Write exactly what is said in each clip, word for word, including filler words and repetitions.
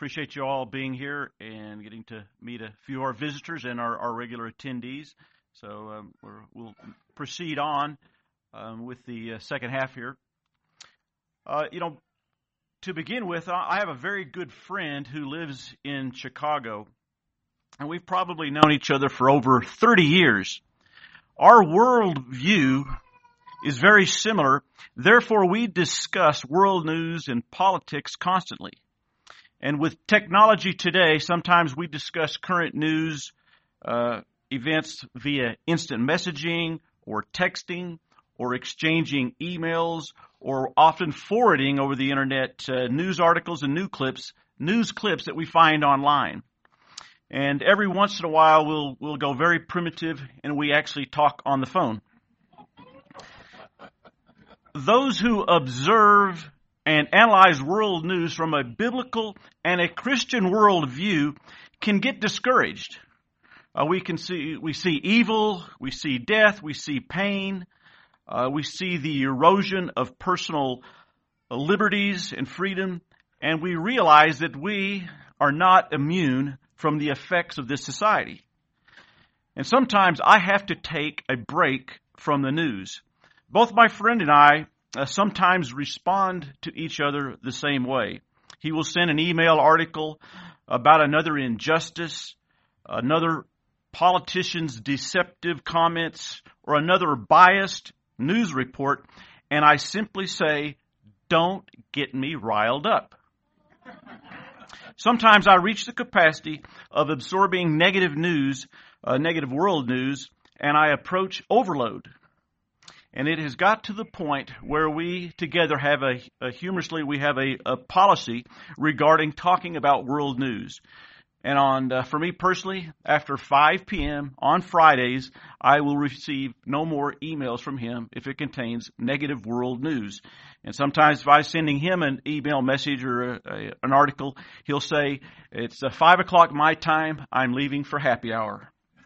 appreciate you all being here and getting to meet a few of our visitors and our, our regular attendees. So um, we're, we'll proceed on um, with the uh, second half here. Uh, you know, to begin with, I have a very good friend who lives in Chicago, and we've probably known each other for over thirty years. Our worldview is very similar. Therefore, we discuss world news and politics constantly. And with technology today, sometimes we discuss current news uh, events via instant messaging or texting or exchanging emails or often forwarding over the internet uh, news articles and news clips, news clips that we find online. And every once in a while, we'll we'll go very primitive and we actually talk on the phone. Those who observe and analyze world news from a biblical and a Christian worldview can get discouraged. Uh, we can see we see evil, we see death, we see pain, uh, we see the erosion of personal liberties and freedom, and we realize that we are not immune from the effects of this society. And sometimes I have to take a break from the news. Both my friend and I Uh, sometimes respond to each other the same way. He will send an email article about another injustice, another politician's deceptive comments, or another biased news report, and I simply say, don't get me riled up. Sometimes I reach the capacity of absorbing negative news, uh, negative world news, and I approach overload. And it has got to the point where we together have a, a humorously, we have a, a policy regarding talking about world news. And on, uh, for me personally, after five p.m. on Fridays, I will receive no more emails from him if it contains negative world news. And sometimes if I'm sending him an email message or a, a, an article, he'll say, it's uh, five o'clock my time, I'm leaving for happy hour.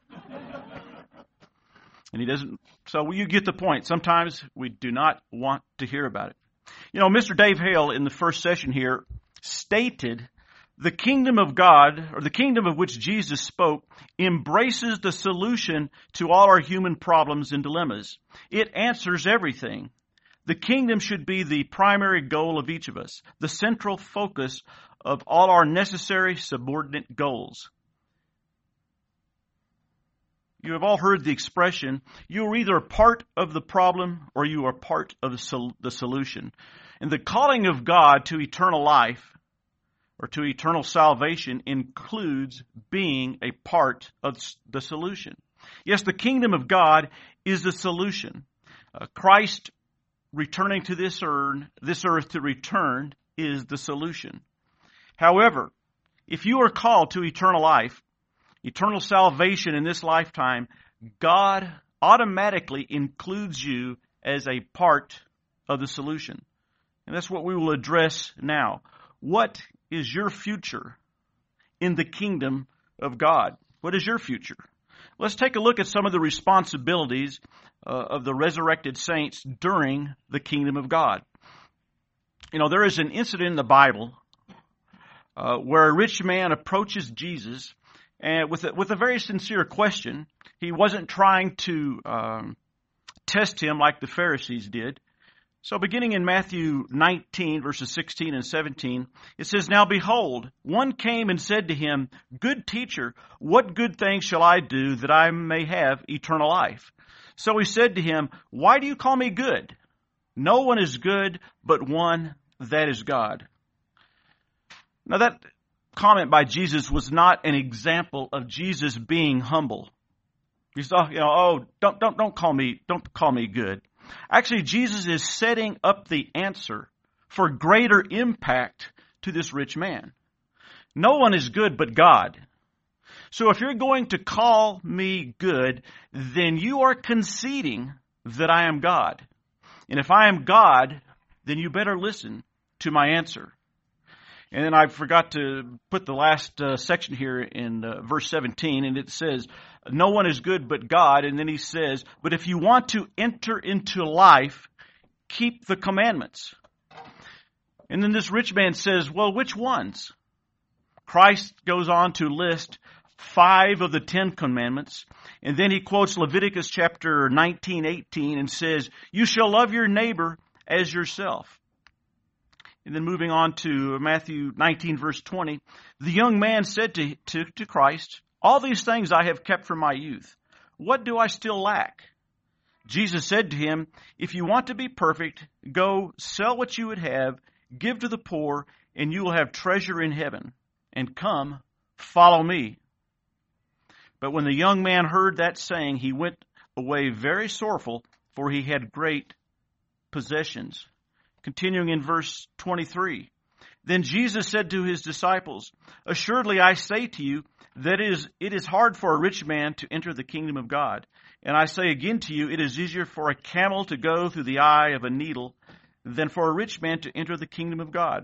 And he doesn't, so you get the point. Sometimes we do not want to hear about it. You know, Mister Dave Hale in the first session here stated the kingdom of God, or the kingdom of which Jesus spoke, embraces the solution to all our human problems and dilemmas. It answers everything. The kingdom should be the primary goal of each of us, the central focus of all our necessary subordinate goals. You have all heard the expression, you are either part of the problem or you are part of the, sol- the solution. And the calling of God to eternal life or to eternal salvation includes being a part of the solution. Yes, the kingdom of God is the solution. Uh, Christ returning to this earth, this earth to return is the solution. However, if you are called to eternal life, eternal salvation in this lifetime, God automatically includes you as a part of the solution. And that's what we will address now. What is your future in the kingdom of God? What is your future? Let's take a look at some of the responsibilities uh, of the resurrected saints during the kingdom of God. You know, there is an incident in the Bible uh, where a rich man approaches Jesus and with a, with a very sincere question. He wasn't trying to um, test him like the Pharisees did. So beginning in Matthew nineteen, verses sixteen and seventeen, it says, Now behold, one came and said to him, Good teacher, what good thing shall I do that I may have eternal life? So he said to him, Why do you call me good? No one is good but one, that is God. Now that comment by Jesus was not an example of Jesus being humble. He saw, you know, oh, don't don't don't call me don't call me good. Actually, Jesus is setting up the answer for greater impact to this rich man. No one is good but God. So if you're going to call me good, then you are conceding that I am God. And if I am God, then you better listen to my answer. And then I forgot to put the last uh, section here in uh, verse seventeen, and it says, no one is good but God. And then he says, but if you want to enter into life, keep the commandments. And then this rich man says, well, which ones? Christ goes on to list five of the Ten Commandments, and then he quotes Leviticus chapter nineteen, eighteen, and says, "You shall love your neighbor as yourself." And then moving on to Matthew nineteen, verse twenty, the young man said to, to, to Christ, "All these things I have kept from my youth. What do I still lack?" Jesus said to him, "If you want to be perfect, go sell what you would have, give to the poor, and you will have treasure in heaven. And come, follow me." But when the young man heard that saying, he went away very sorrowful, for he had great possessions. Continuing in verse twenty-three. Then Jesus said to his disciples, "Assuredly I say to you, that it is, it is hard for a rich man to enter the kingdom of God. And I say again to you, it is easier for a camel to go through the eye of a needle than for a rich man to enter the kingdom of God."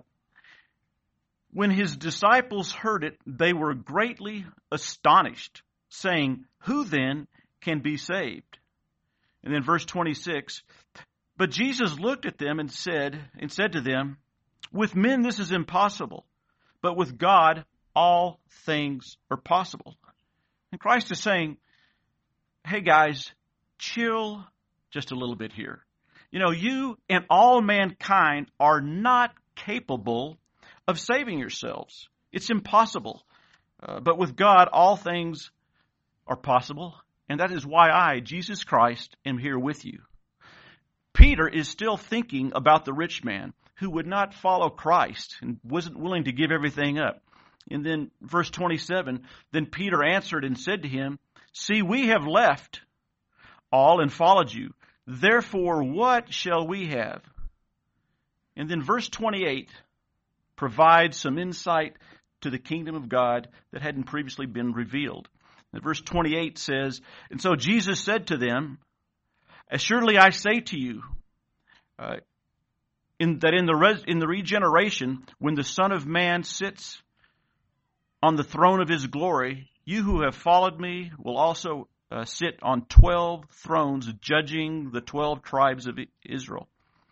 When his disciples heard it, they were greatly astonished, saying, "Who then can be saved?" And then verse twenty-six, but Jesus looked at them and said, and said to them, "With men this is impossible, but with God all things are possible." And Christ is saying, hey guys, chill just a little bit here. You know, you and all mankind are not capable of saving yourselves. It's impossible. Uh, but with God, all things are possible. And that is why I, Jesus Christ, am here with you. Peter is still thinking about the rich man who would not follow Christ and wasn't willing to give everything up. And then verse twenty-seven, then Peter answered and said to him, "See, we have left all and followed you. Therefore, what shall we have?" And then verse twenty-eight provides some insight to the kingdom of God that hadn't previously been revealed. And verse twenty-eight says, and so Jesus said to them, "Assuredly I say to you, uh, in, that in the, res, in the regeneration, when the Son of Man sits on the throne of his glory, you who have followed me will also uh, sit on twelve thrones, judging the twelve tribes of Israel."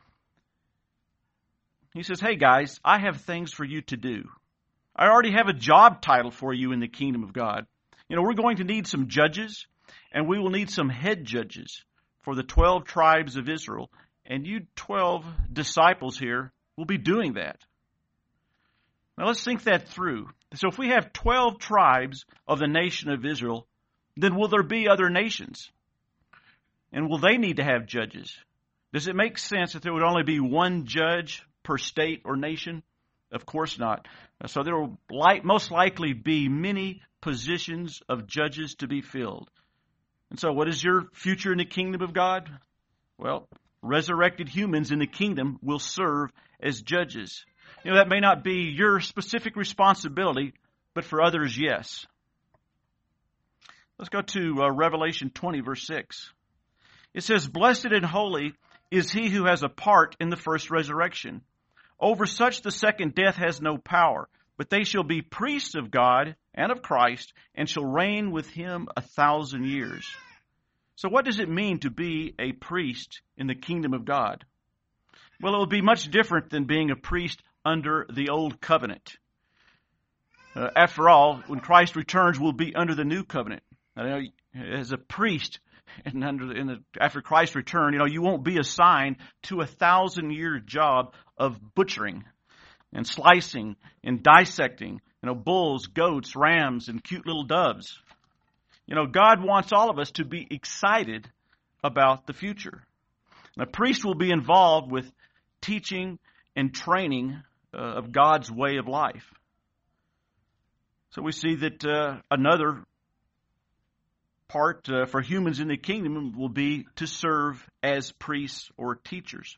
He says, hey guys, I have things for you to do. I already have a job title for you in the kingdom of God. You know, we're going to need some judges, and we will need some head judges for the twelve tribes of Israel. And you twelve disciples here will be doing that. Now let's think that through. So if we have twelve tribes of the nation of Israel, then will there be other nations? And will they need to have judges? Does it make sense that there would only be one judge per state or nation? Of course not. So there will like, most likely be many positions of judges to be filled. And so what is your future in the kingdom of God? Well, resurrected humans in the kingdom will serve as judges. You know, that may not be your specific responsibility, but for others, yes. Let's go to uh, Revelation twenty, verse six. It says, "Blessed and holy is he who has a part in the first resurrection. Over such the second death has no power, but they shall be priests of God and of Christ, and shall reign with him a thousand years." So what does it mean to be a priest in the kingdom of God? Well, it will be much different than being a priest under the old covenant. Uh, after all, when Christ returns, we'll be under the new covenant. Now, as a priest, and under in the, after Christ's return, you know, you won't be assigned to a thousand-year job of butchering and slicing and dissecting, you know, bulls, goats, rams, and cute little doves. You know, God wants all of us to be excited about the future. And a priest will be involved with teaching and training uh, of God's way of life. So we see that uh, another part uh, for humans in the kingdom will be to serve as priests or teachers.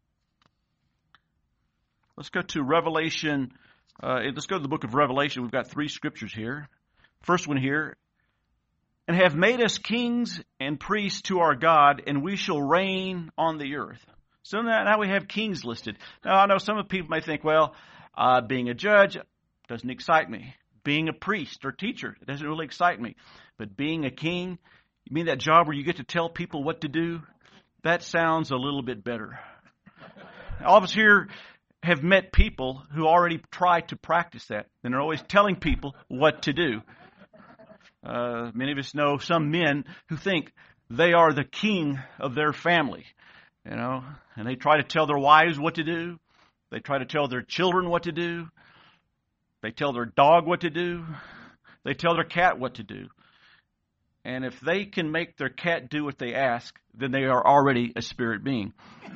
Let's go to Revelation. Uh, let's go to the book of Revelation. We've got three scriptures here. First one here. "And have made us kings and priests to our God, and we shall reign on the earth." So now, now we have kings listed. Now I know some of the people may think, well, uh, being a judge doesn't excite me. Being a priest or teacher, it doesn't really excite me. But being a king, you mean that job where you get to tell people what to do? That sounds a little bit better. All of us here have met people who already try to practice that, and they're always telling people what to do. Uh, many of us know some men who think they are the king of their family, you know, and they try to tell their wives what to do. They try to tell their children what to do. They tell their dog what to do. They tell their cat what to do. And if they can make their cat do what they ask, then they are already a spirit being.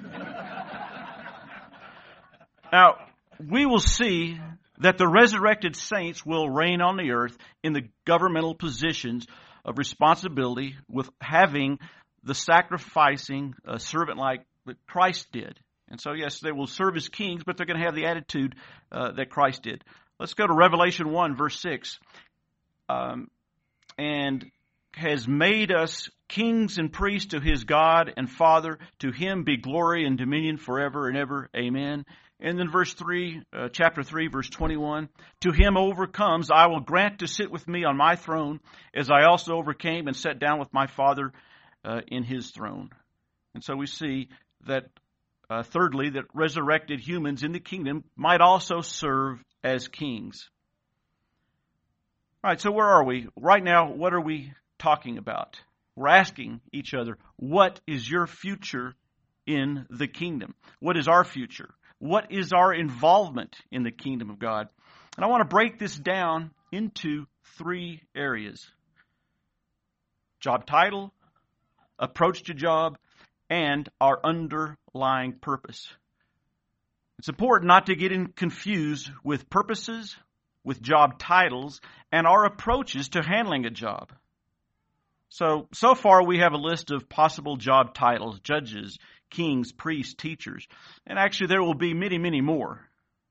Now, we will see that the resurrected saints will reign on the earth in the governmental positions of responsibility with having the sacrificing uh, servant like that Christ did. And so, yes, they will serve as kings, but they're going to have the attitude uh, that Christ did. Let's go to Revelation one, verse six. Um, and has made us kings and priests to his God and Father. To him be glory and dominion forever and ever. Amen. And then verse three, uh, chapter three, verse twenty-one. To him overcomes, I will grant to sit with me on my throne, as I also overcame and sat down with my Father uh, in his throne. And so we see that, uh, thirdly, that resurrected humans in the kingdom might also serve as kings. All right, so where are we? Right now, what are we talking about? We're asking each other, what is your future in the kingdom? What is our future? What is our involvement in the kingdom of God? And I want to break this down into three areas. Job title, approach to job, and our underlying purpose. It's important not to get in confused with purposes, with job titles, and our approaches to handling a job. So, so far we have a list of possible job titles: judges, kings, priests, teachers. And actually there will be many, many more.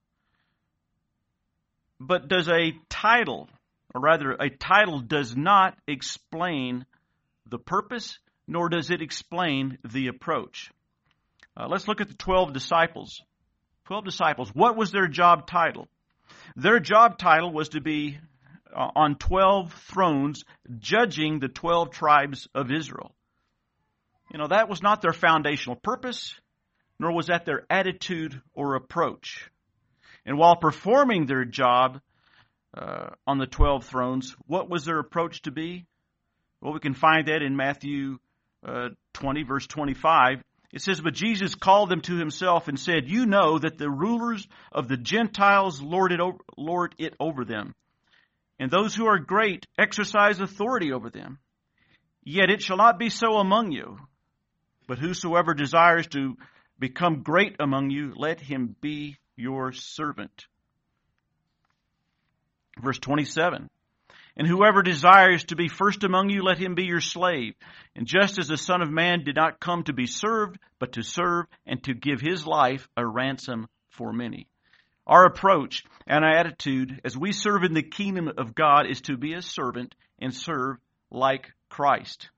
But does a title, or rather a title does not explain the purpose, nor does it explain the approach. Uh, let's look at the twelve disciples. Twelve disciples. What was their job title? Their job title was to be uh, on twelve thrones, judging the twelve tribes of Israel. You know, that was not their foundational purpose, nor was that their attitude or approach. And while performing their job uh, on the twelve thrones, what was their approach to be? Well, we can find that in Matthew uh, twenty, verse twenty-five. It says, but Jesus called them to himself and said, you know that the rulers of the Gentiles lord it over, lord it over them, and those who are great exercise authority over them. Yet it shall not be so among you. But whosoever desires to become great among you, let him be your servant. Verse twenty-seven. And whoever desires to be first among you, let him be your slave. And just as the Son of Man did not come to be served, but to serve and to give his life a ransom for many. Our approach and our attitude as we serve in the kingdom of God is to be a servant and serve like Christ.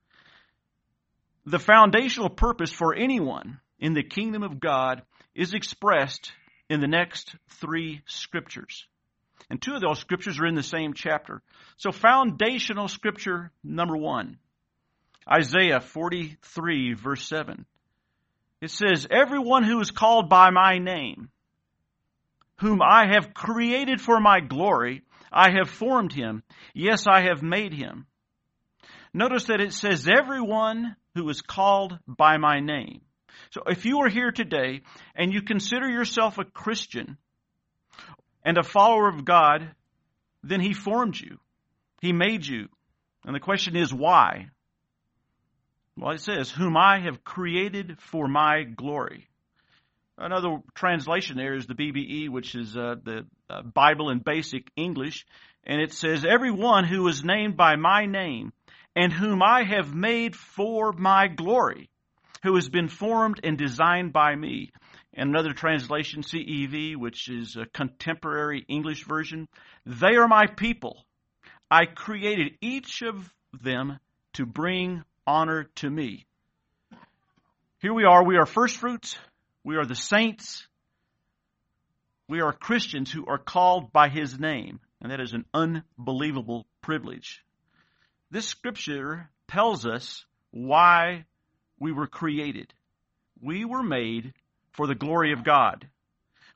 The foundational purpose for anyone in the kingdom of God is expressed in the next three scriptures. And two of those scriptures are in the same chapter. So foundational scripture number one, Isaiah forty-three, verse seven. It says, everyone who is called by my name, whom I have created for my glory, I have formed him. Yes, I have made him. Notice that it says, everyone who is called by my name. So if you are here today and you consider yourself a Christian and a follower of God, then he formed you. He made you. And the question is, why? Well, it says, whom I have created for my glory. Another translation there is the B B E, which is uh, the uh, Bible in Basic English. And it says, everyone who is named by my name and whom I have made for my glory, who has been formed and designed by me. And another translation, C E V, which is a contemporary English version, they are my people. I created each of them to bring honor to me. Here we are. We are first fruits. We are the saints. We are Christians who are called by his name. And that is an unbelievable privilege. This scripture tells us why we were created. We were made for the glory of God.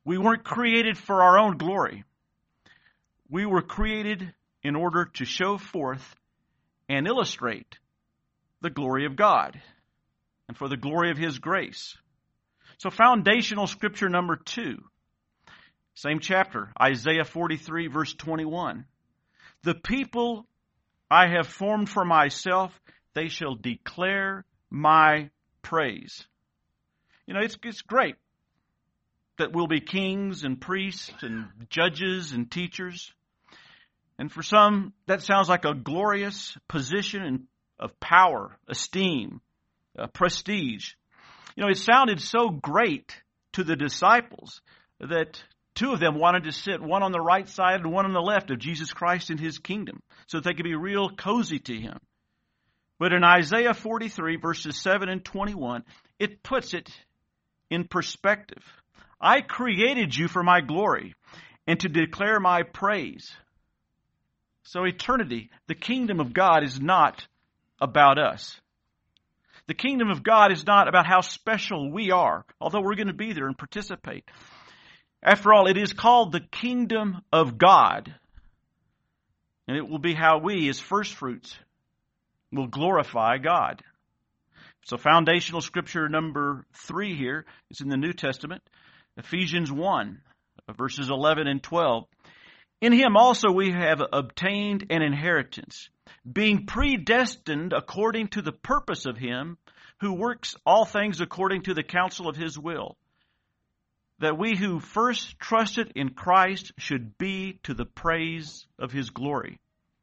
We weren't created for our own glory. We were created in order to show forth and illustrate the glory of God and for the glory of His grace. So foundational scripture number two, same chapter, Isaiah forty-three, verse twenty-one. The people I have formed for myself, they shall declare my praise. You know, it's, it's great that we'll be kings and priests and judges and teachers. And for some, that sounds like a glorious position of power, esteem, uh, prestige. You know, it sounded so great to the disciples that two of them wanted to sit, one on the right side and one on the left of Jesus Christ in His kingdom, so that they could be real cozy to Him. But in Isaiah forty-three, verses seven and twenty-one, it puts it in perspective. I created you for my glory and to declare my praise. So eternity, the kingdom of God is not about us. The kingdom of God is not about how special we are, although we're going to be there and participate. After all, it is called the kingdom of God. And it will be how we, as first fruits, will glorify God. So foundational scripture number three here is in the New Testament, Ephesians one, verses eleven and twelve. In Him also we have obtained an inheritance, being predestined according to the purpose of Him who works all things according to the counsel of His will, that we who first trusted in Christ should be to the praise of His glory.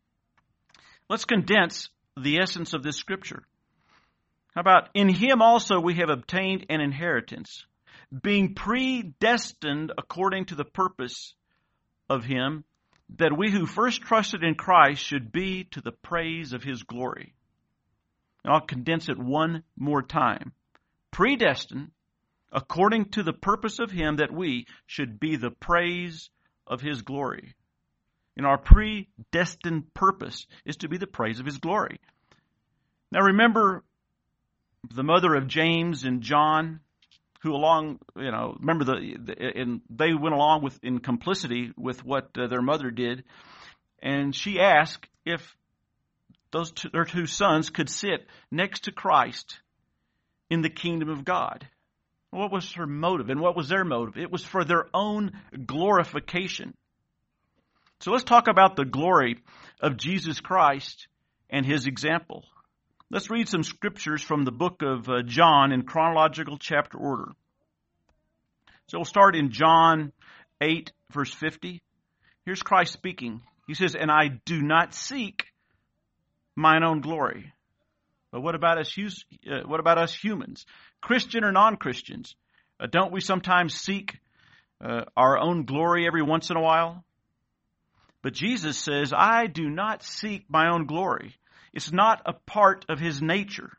Let's condense the essence of this scripture. How about, in Him also we have obtained an inheritance, being predestined according to the purpose of Him, that we who first trusted in Christ should be to the praise of His glory. And I'll condense it one more time. Predestined according to the purpose of Him, that we should be the praise of His glory. And our predestined purpose is to be the praise of His glory. Now remember the mother of James and John, who along, you know, remember the, the and they went along with in complicity with what uh, their mother did, and she asked if those two, their two sons could sit next to Christ in the kingdom of God. What was her motive, and what was their motive? It was for their own glorification. So let's talk about the glory of Jesus Christ and His example. Let's read some scriptures from the book of uh, John in chronological chapter order. So we'll start in John eight, verse fifty. Here's Christ speaking. He says, "And I do not seek mine own glory." But what about us, uh, what about us humans, Christian or non-Christians? Uh, don't we sometimes seek uh, our own glory every once in a while? But Jesus says, I do not seek my own glory. It's not a part of His nature.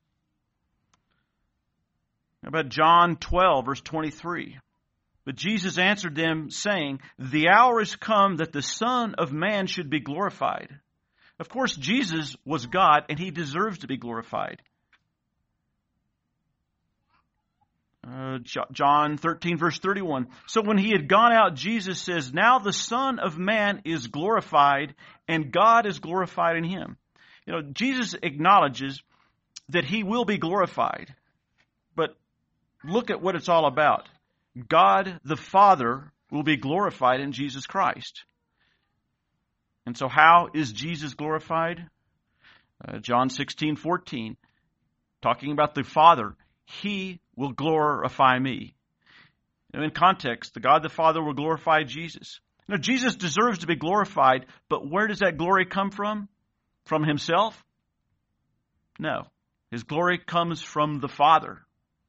How about John twelve, verse twenty-three? But Jesus answered them, saying, the hour is come that the Son of Man should be glorified. Of course, Jesus was God, and He deserves to be glorified. Uh, John thirteen, verse thirty-one. So when He had gone out, Jesus says, now the Son of Man is glorified, and God is glorified in Him. You know, Jesus acknowledges that He will be glorified. But look at what it's all about. God the Father will be glorified in Jesus Christ. And so how is Jesus glorified? Uh, John sixteen, fourteen, talking about the Father. He will glorify me. Now, in context, the God the Father will glorify Jesus. Now, Jesus deserves to be glorified, but where does that glory come from? From Himself? No. His glory comes from the Father.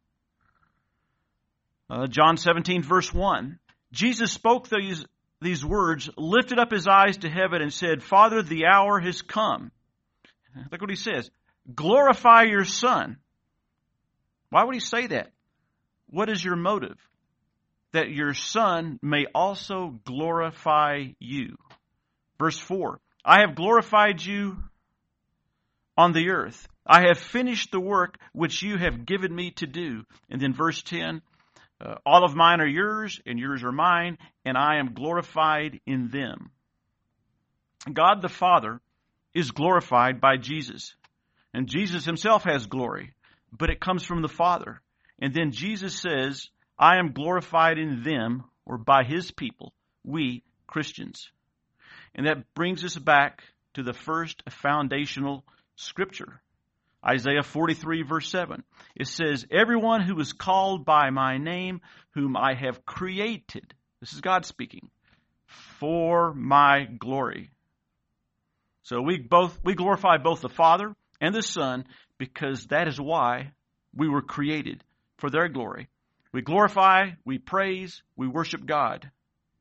Uh, John seventeen, verse one. Jesus spoke these, these words, lifted up His eyes to heaven, and said, Father, the hour has come. Look what He says. Glorify your Son. Why would He say that? What is your motive? That your Son may also glorify you. Verse four. I have glorified you on the earth. I have finished the work which you have given me to do. And then verse ten. Uh, all of mine are yours, and yours are mine, and I am glorified in them. God the Father is glorified by Jesus. And Jesus himself has glory, but it comes from the Father. And then Jesus says, I am glorified in them, or by his people, we Christians. And that brings us back to the first foundational scripture. Isaiah forty-three, verse seven. It says, everyone who is called by my name, whom I have created, this is God speaking, for my glory. So we both we glorify both the Father and the Son, because that is why we were created, for their glory. We glorify, we praise, we worship God.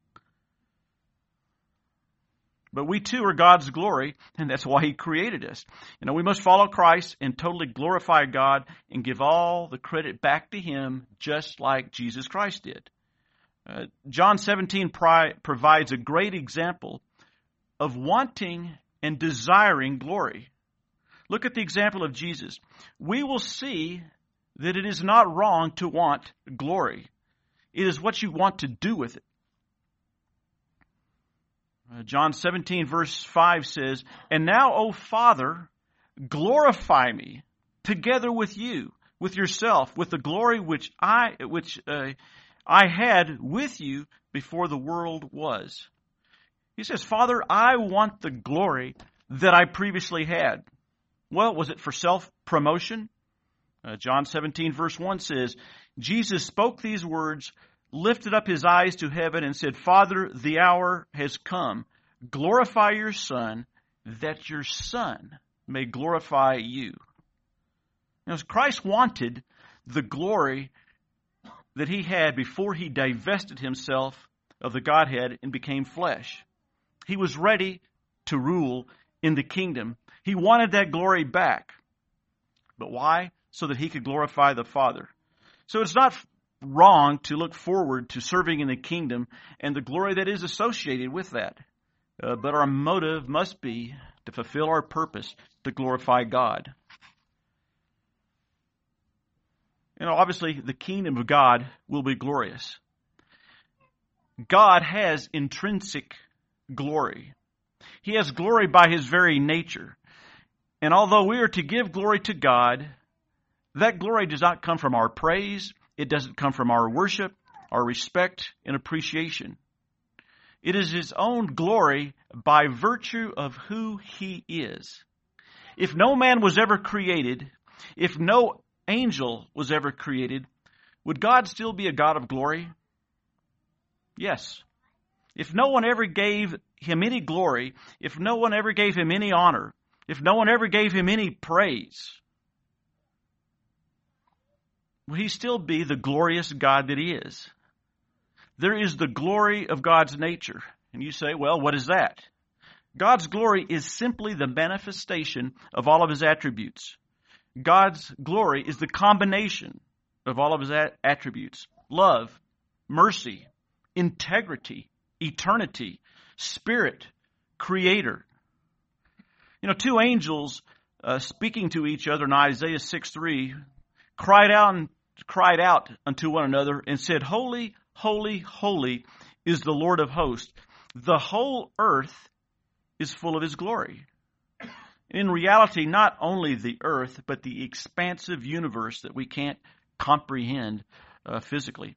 But we too are God's glory, and that's why he created us. You know, we must follow Christ and totally glorify God and give all the credit back to him, just like Jesus Christ did. Uh, John seventeen pri- provides a great example of wanting and desiring glory. Look at the example of Jesus. We will see that it is not wrong to want glory. It is what you want to do with it. Uh, John seventeen verse five says, and now, O Father, glorify me together with you, with yourself, with the glory which I which uh, I had with you before the world was. He says, Father, I want the glory that I previously had. Well, was it for self-promotion? Uh, John seventeen verse one says, Jesus spoke these words, lifted up his eyes to heaven, and said, Father, the hour has come. Glorify your Son, that your Son may glorify you. Now, Christ wanted the glory that he had before he divested himself of the Godhead and became flesh. He was ready to rule in the kingdom. He wanted that glory back. But why? So that he could glorify the Father. So it's not wrong to look forward to serving in the kingdom and the glory that is associated with that. Uh, but our motive must be to fulfill our purpose, to glorify God. You know, obviously, the kingdom of God will be glorious. God has intrinsic glory. He has glory by his very nature. And although we are to give glory to God, that glory does not come from our praise. It doesn't come from our worship, our respect, and appreciation. It is his own glory by virtue of who he is. If no man was ever created, if no angel was ever created, would God still be a God of glory? Yes. If no one ever gave him any glory, if no one ever gave him any honor, if no one ever gave him any praise, will he still be the glorious God that he is? There is the glory of God's nature. And you say, well, what is that? God's glory is simply the manifestation of all of his attributes. God's glory is the combination of all of his attributes. Love, mercy, integrity, eternity, spirit, creator. You know, two angels uh, speaking to each other in Isaiah six three cried out and cried out unto one another and said, Holy, holy, holy is the Lord of hosts. The whole earth is full of his glory. In reality, not only the earth, but the expansive universe that we can't comprehend uh, physically.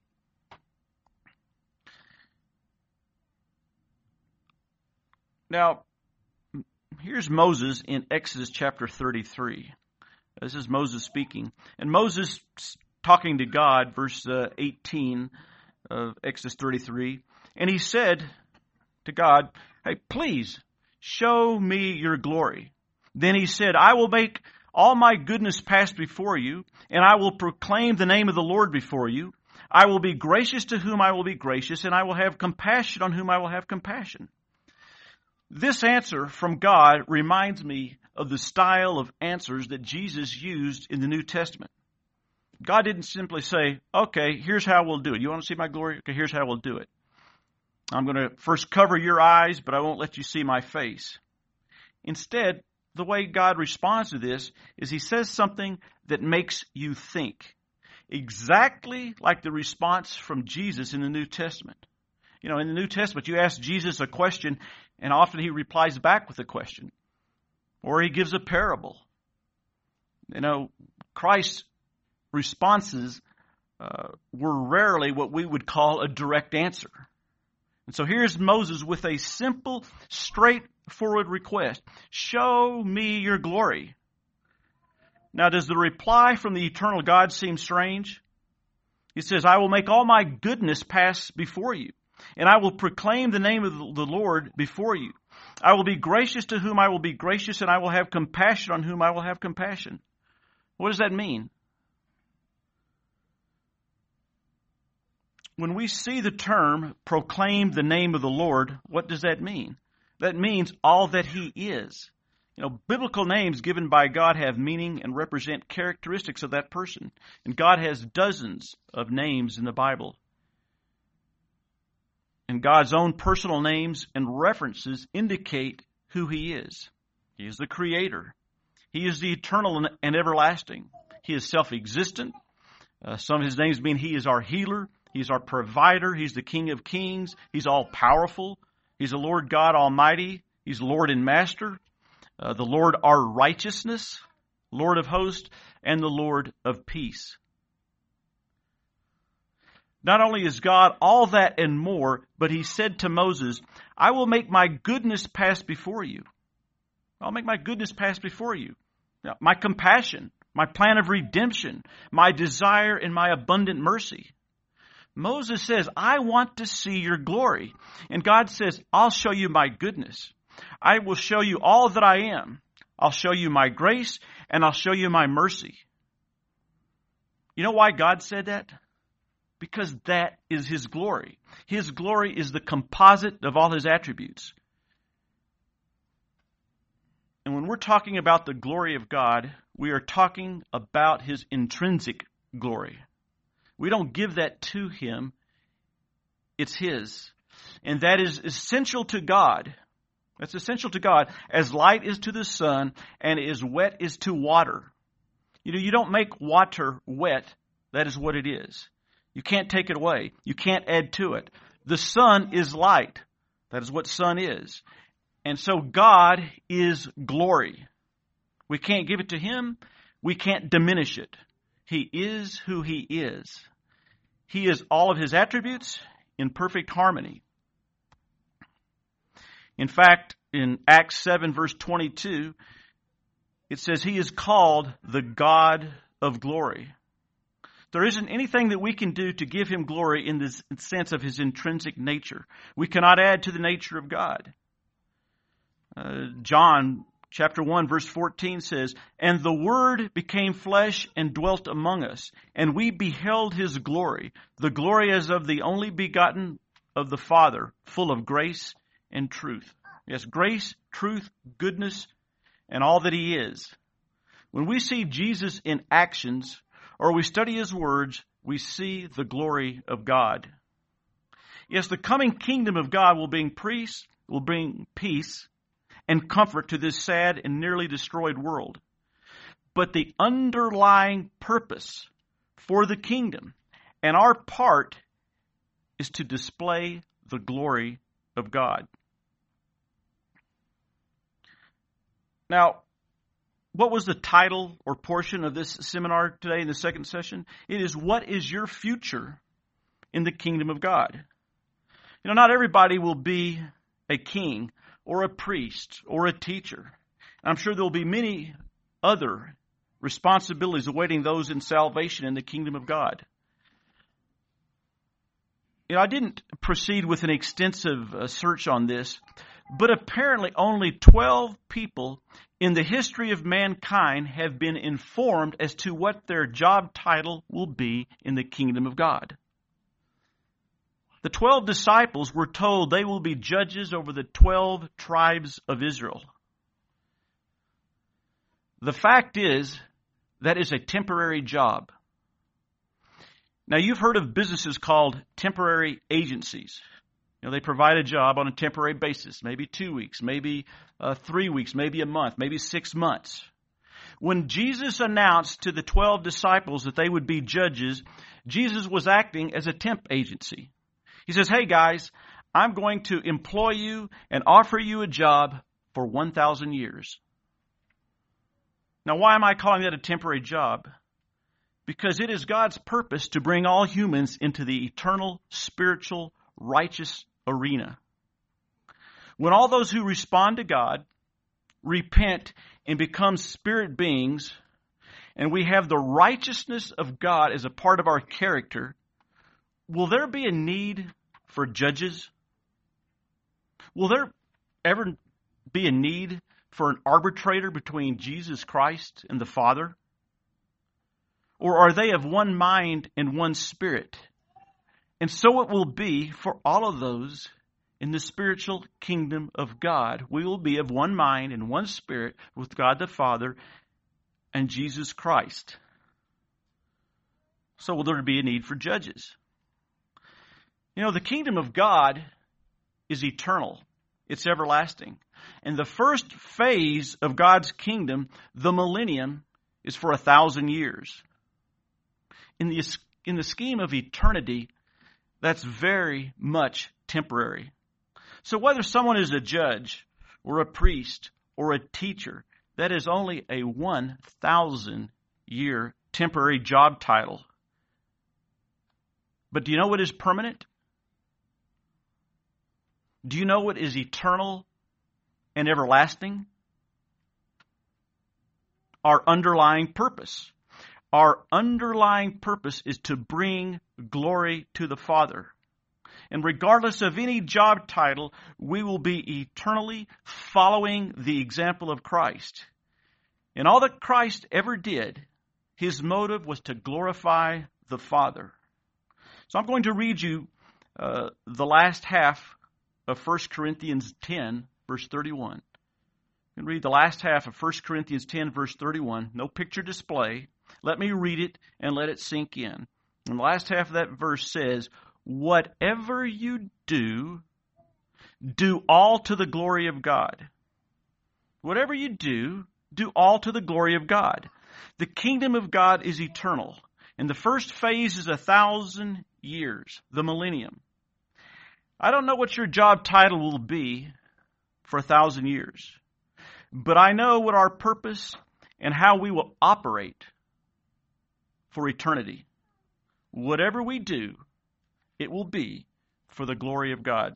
Now, here's Moses in Exodus chapter thirty-three. This is Moses speaking. And Moses talking to God, verse uh, eighteen of Exodus thirty-three. And he said to God, hey, please show me your glory. Then he said, I will make all my goodness pass before you, and I will proclaim the name of the Lord before you. I will be gracious to whom I will be gracious, and I will have compassion on whom I will have compassion. This answer from God reminds me of the style of answers that Jesus used in the New Testament. God didn't simply say, okay, here's how we'll do it. You want to see my glory? Okay, here's how we'll do it. I'm going to first cover your eyes, but I won't let you see my face. Instead, the way God responds to this is he says something that makes you think. exactly like the response from Jesus in the New Testament. You know, in the New Testament, you ask Jesus a question, and often he replies back with a question. Or he gives a parable. You know, Christ's responses uh, were rarely what we would call a direct answer. And so here's Moses with a simple, straightforward request. Show me your glory. Now, does the reply from the eternal God seem strange? He says, I will make all my goodness pass before you, and I will proclaim the name of the Lord before you. I will be gracious to whom I will be gracious, and I will have compassion on whom I will have compassion. What does that mean? When we see the term proclaim the name of the Lord, what does that mean? That means all that He is. You know, biblical names given by God have meaning and represent characteristics of that person. And God has dozens of names in the Bible. And God's own personal names and references indicate who He is. He is the Creator. He is the eternal and everlasting. He is self-existent. Uh, some of His names mean He is our healer. He's our provider. He's the King of kings. He's all-powerful. He's the Lord God Almighty. He's Lord and Master. Uh, the Lord our righteousness, Lord of hosts, and the Lord of peace. Not only is God all that and more, but He said to Moses, I will make my goodness pass before you. I'll make my goodness pass before you. Now, my compassion, my plan of redemption, my desire and my abundant mercy. Moses says, I want to see your glory. And God says, I'll show you my goodness. I will show you all that I am. I'll show you my grace, and I'll show you my mercy. You know why God said that? Because that is His glory. His glory is the composite of all His attributes. And when we're talking about the glory of God, we are talking about His intrinsic glory. We don't give that to Him. It's His. And that is essential to God. That's essential to God, as light is to the sun and as wet is to water. You know, you don't make water wet. That is what it is. You can't take it away. You can't add to it. The sun is light. That is what sun is. And so God is glory. We can't give it to Him. We can't diminish it. He is who He is. He is all of His attributes in perfect harmony. In fact, in Acts seven, verse twenty-two, it says He is called the God of glory. There isn't anything that we can do to give Him glory in the sense of His intrinsic nature. We cannot add to the nature of God. Uh, John chapter one, verse fourteen says, And the Word became flesh and dwelt among us, and we beheld His glory, the glory as of the only begotten of the Father, full of grace and truth. Yes, grace, truth, goodness, and all that He is. When we see Jesus in actions, or we study His words, we see the glory of God. Yes, the coming kingdom of God will bring peace, will bring peace and comfort to this sad and nearly destroyed world. But the underlying purpose for the kingdom and our part is to display the glory of God. Now, what was the title or portion of this seminar today in the second session? It is, what is your future in the kingdom of God? You know, not everybody will be a king or a priest or a teacher. I'm sure there will be many other responsibilities awaiting those in salvation in the kingdom of God. You know, I didn't proceed with an extensive uh, search on this, but apparently only twelve people in the history of mankind have been informed as to what their job title will be in the kingdom of God. The twelve disciples were told they will be judges over the twelve tribes of Israel. The fact is, that is a temporary job. Now, you've heard of businesses called temporary agencies. You know, they provide a job on a temporary basis, maybe two weeks, maybe uh, three weeks, maybe a month, maybe six months. When Jesus announced to the twelve disciples that they would be judges, Jesus was acting as a temp agency. He says, hey guys, I'm going to employ you and offer you a job for one thousand years. Now, why am I calling that a temporary job? Because it is God's purpose to bring all humans into the eternal, spiritual, righteous arena. When all those who respond to God, repent, and become spirit beings, and we have the righteousness of God as a part of our character, will there be a need for judges? Will there ever be a need for an arbitrator between Jesus Christ and the Father? Or are they of one mind and one spirit? And so it will be for all of those in the spiritual kingdom of God. We will be of one mind and one spirit with God the Father and Jesus Christ. So will there be a need for judges? You know, the kingdom of God is eternal. It's everlasting. And the first phase of God's kingdom, the millennium, is for a thousand years. In the, in the scheme of eternity, that's very much temporary. So whether someone is a judge or a priest or a teacher, that is only a one thousand year temporary job title. But do you know what is permanent? Do you know what is eternal and everlasting? Our underlying purpose. Our underlying purpose is to bring glory to the Father. And regardless of any job title, we will be eternally following the example of Christ. And all that Christ ever did, his motive was to glorify the Father. So I'm going to read you uh, the last half of First Corinthians ten, verse thirty-one. You can read the last half of First Corinthians ten, verse thirty-one. No picture display. Let me read it and let it sink in. And the last half of that verse says, whatever you do, do all to the glory of God. Whatever you do, do all to the glory of God. The kingdom of God is eternal. And the first phase is a thousand years, the millennium. I don't know what your job title will be for a thousand years. But I know what our purpose and how we will operate for eternity. Whatever we do, it will be for the glory of God.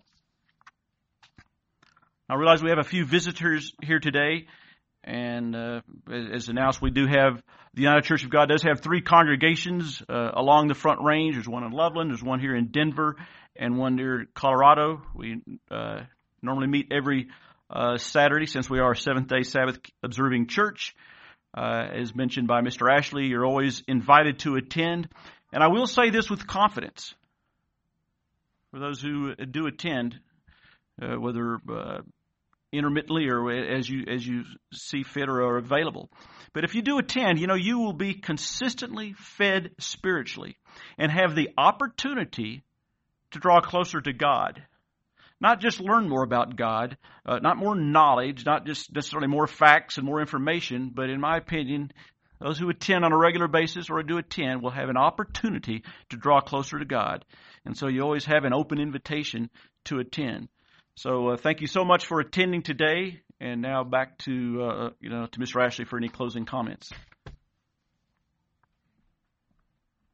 I realize we have a few visitors here today, and uh, as announced, we do have, the United Church of God does have three congregations uh, along the Front Range. There's one in Loveland, there's one here in Denver, and one near Colorado. We uh, normally meet every uh, Saturday since we are a Seventh-day Sabbath observing church. Uh, as mentioned by Mister Ashley, you're always invited to attend. And I will say this with confidence. For those who do attend, uh, whether uh, intermittently or as you as you see fit or are available. But if you do attend, you know, you will be consistently fed spiritually and have the opportunity to draw closer to God. Not just learn more about God, uh, not more knowledge, not just necessarily more facts and more information, but in my opinion, those who attend on a regular basis or do attend will have an opportunity to draw closer to God. And so you always have an open invitation to attend. So uh, thank you so much for attending today. And now back to, uh, you know, to Mister Ashley for any closing comments.